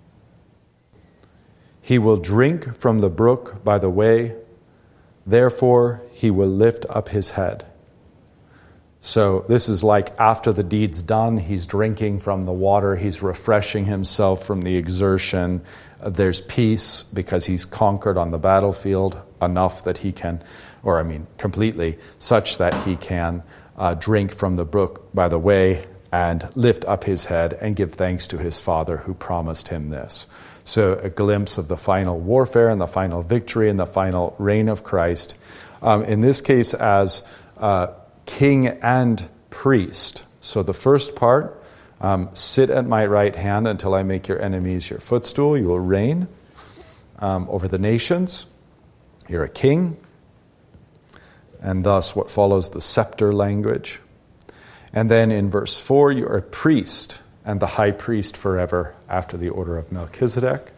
He will drink from the brook by the way. Therefore, he will lift up his head. So this is like after the deed's done, he's drinking from the water, he's refreshing himself from the exertion. Uh, there's peace because he's conquered on the battlefield enough that he can, or I mean completely, such that he can uh, drink from the brook by the way and lift up his head and give thanks to his Father who promised him this. So a glimpse of the final warfare and the final victory and the final reign of Christ. Um, in this case as uh, king and priest. So the first part, um, sit at my right hand until I make your enemies your footstool. You will reign um, over the nations. You're a king. And thus what follows the scepter language. And then in verse four, you're a priest and the high priest forever after the order of Melchizedek.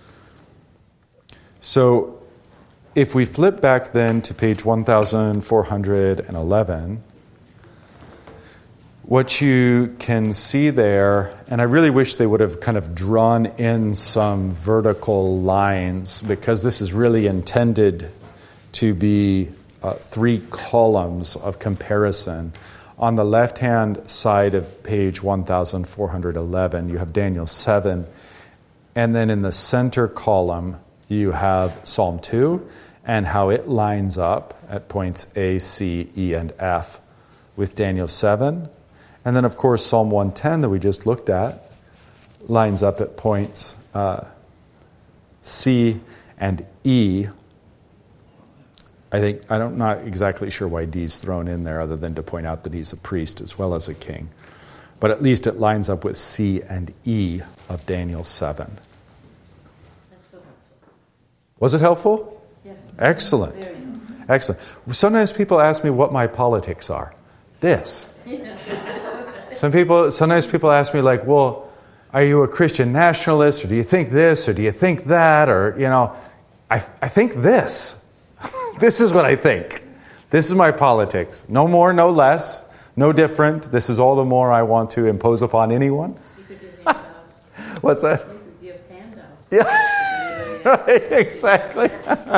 So if we flip back then to page one thousand four hundred eleven, what you can see there, and I really wish they would have kind of drawn in some vertical lines because this is really intended to be uh, three columns of comparison. On the left-hand side of page one thousand four hundred eleven, you have Daniel seven, and then in the center column, you have Psalm two, and how it lines up at points A, C, E, and F with Daniel seven. And then, of course, Psalm one ten that we just looked at lines up at points uh, C and E. I think, I'm not exactly sure why D's thrown in there other than to point out that he's a priest as well as a king. But at least it lines up with C and E of Daniel seven. That's so helpful. Was it helpful? Yeah. Excellent. Very helpful. Excellent. Sometimes people ask me what my politics are. This. Some people, sometimes people ask me like, well, are you a Christian nationalist, or do you think this, or do you think that, or, you know, I, I think this. This is what I think. This is my politics. No more, no less, no different. This is all the more I want to impose upon anyone. You could give handouts. What's that? You could give handouts. Yeah. Right, exactly.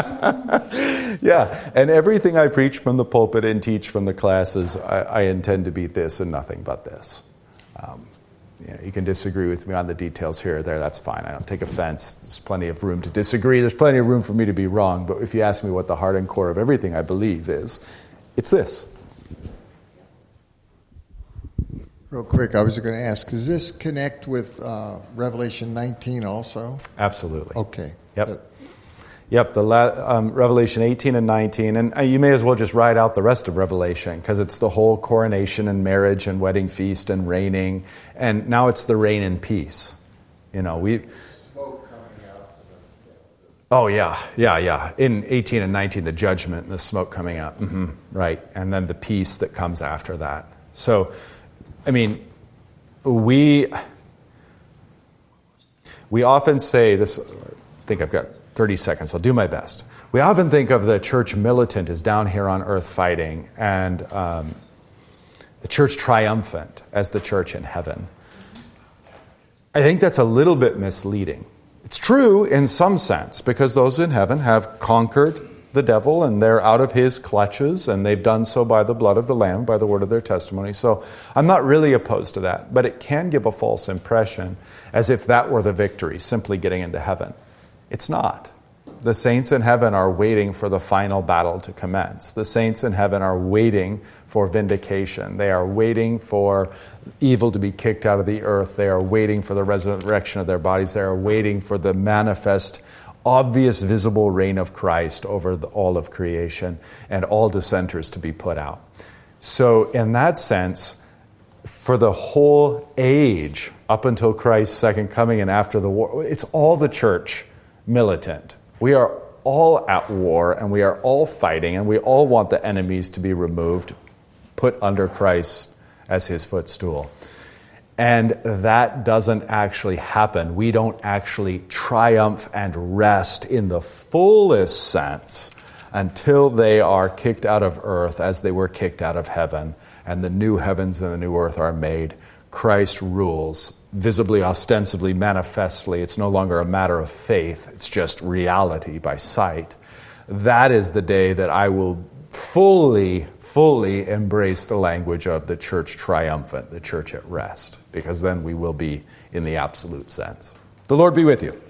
Yeah, and everything I preach from the pulpit and teach from the classes, I, I intend to be this and nothing but this. Um, you know, you can disagree with me on the details here or there, that's fine. I don't take offense. There's plenty of room to disagree. There's plenty of room for me to be wrong. But if you ask me what the heart and core of everything I believe is, it's this. Real quick, I was going to ask, does this connect with uh, Revelation nineteen also? Absolutely. Okay. Yep. But- Yep, the la- um, Revelation eighteen and nineteen, and uh, you may as well just write out the rest of Revelation because it's the whole coronation and marriage and wedding feast and reigning, and now it's the reign in peace. You know, we. Oh yeah, yeah, yeah. In eighteen and nineteen, the judgment and the smoke coming out, mm-hmm, right, and then the peace that comes after that. So, I mean, we we often say this. I think I've got thirty seconds. I'll do my best. We often think of the church militant as down here on earth fighting, and um, the church triumphant as the church in heaven. I think that's a little bit misleading. It's true in some sense, because those in heaven have conquered the devil, and they're out of his clutches, and they've done so by the blood of the Lamb, by the word of their testimony. So I'm not really opposed to that, but it can give a false impression as if that were the victory, simply getting into heaven. It's not. The saints in heaven are waiting for the final battle to commence. The saints in heaven are waiting for vindication. They are waiting for evil to be kicked out of the earth. They are waiting for the resurrection of their bodies. They are waiting for the manifest, obvious, visible reign of Christ over the, all of creation and all dissenters to be put out. So in that sense, for the whole age, up until Christ's second coming and after the war, it's all the church militant. We are all at war, and we are all fighting, and we all want the enemies to be removed, put under Christ as his footstool. And that doesn't actually happen. We don't actually triumph and rest in the fullest sense until they are kicked out of earth as they were kicked out of heaven, and the new heavens and the new earth are made. Christ rules, visibly, ostensibly, manifestly. It's no longer a matter of faith. It's just reality by sight. That is the day that I will fully, fully embrace the language of the church triumphant, the church at rest, because then we will be in the absolute sense. The Lord be with you.